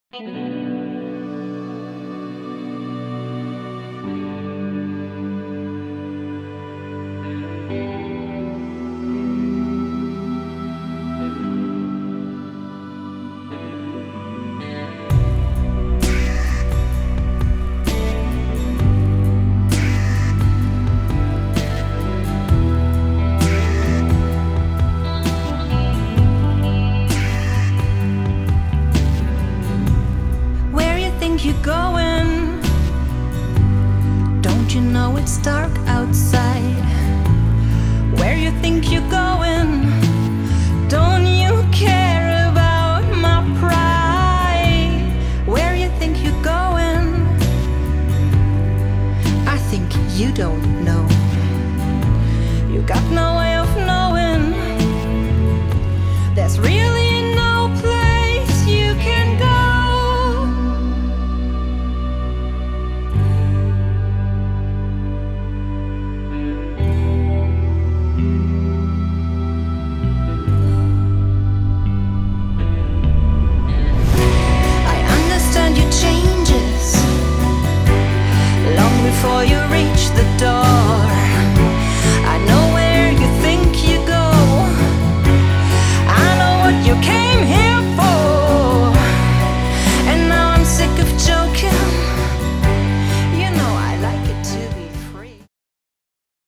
Where you think you're going? Don't you know it's dark outside? Where you think you're going? Don't you care about my pride? Where you think you're going? I think you don't know. You got no way of knowing. There's really no place you can go. Changes long before you reach the door.